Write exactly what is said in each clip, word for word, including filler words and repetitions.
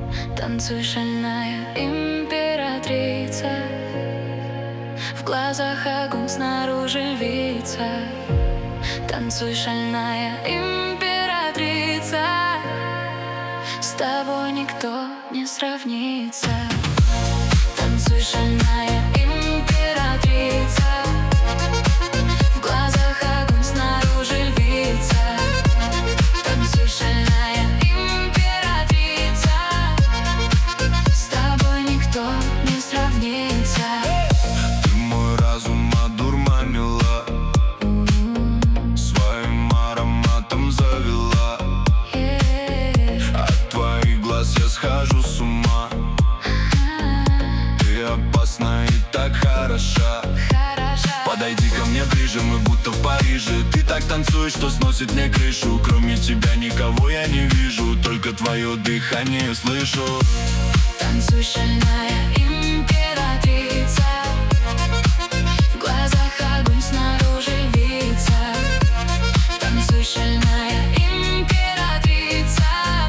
Танцуй, шальная императрица, в глазах огонь, снаружи львица. Танцуй, шальная императрица, с тобой никто не сравнится. Танцуй, шальная императрица, в глазах огонь, снаружи львица. Танцуй, шальная императрица, с тобой никто не сравнится. Ты мой разум одурманила, своим ароматом завела. От твоих глаз я схожу с ума. Ты опасна и так хороша. Подойди ко мне ближе, мы будто в Париже. Ты так танцуешь, что сносит мне крышу. Кроме тебя никого я не вижу, только твое дыхание слышу. Танцуй, шальная императрица, в глазах огонь, снаружи львица. Танцуй, шальная императрица,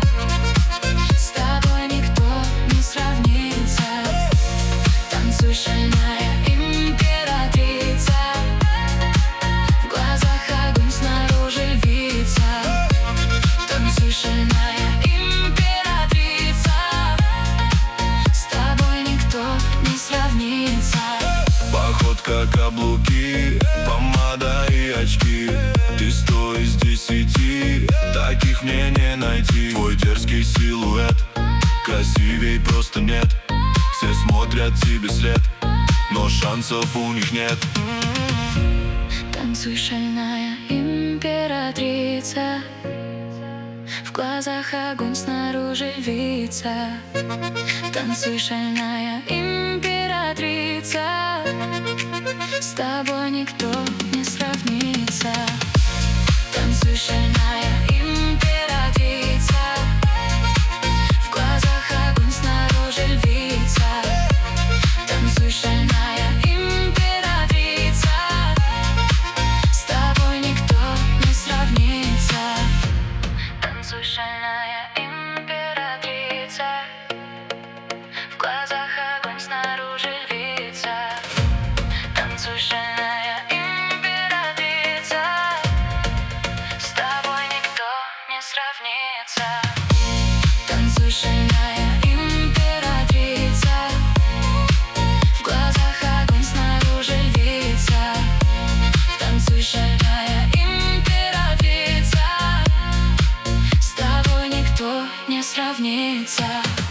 с тобой никто не сравнится. Танцуй, шальная императрица, в глазах огонь, снаружи львица. Танцуй, шальная императрица, с тобой никто не сравнится. Походка, каблуки, помада и очки. Ты сто из десяти, таких мне не найти. Твой дерзкий силуэт, красивей просто нет. Все смотрят тебе след, но шансов у них нет. Танцуй, шальная императрица, в глазах огонь, снаружи львица. Танцуй, шальная императрица, с тобой никто не сравнится. Танцуй, шальная императрица, в глазах огонь, снаружи львица. Танцуй, шальная императрица, с тобой никто не сравнится. Танцуй, шальная императрица, в глазах огонь, снаружи львица. Танцуй, шальная императрица, с тобой никто не сравнится. Танцуй, шальная императрица, в глазах огонь, снаружи львица. Танцуй, шальная императрица, с тобой никто не сравнится.